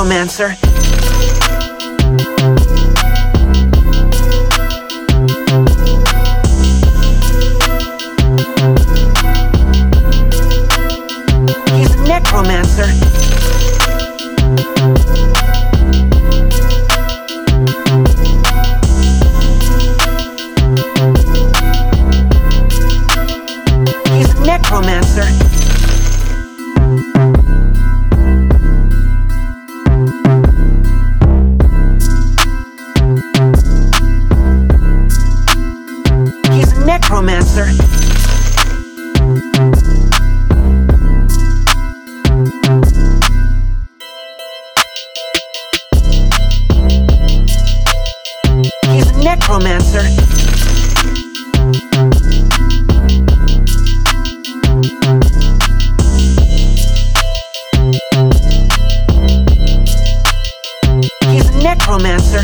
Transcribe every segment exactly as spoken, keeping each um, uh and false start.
necromancer. He's a necromancer. He's a necromancer. He's a necromancer. He's a necromancer. He's a necromancer.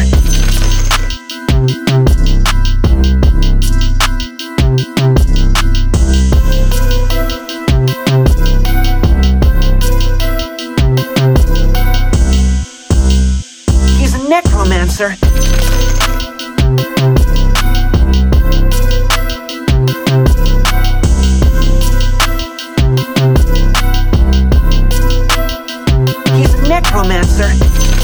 He's a necromancer. He's a necromancer.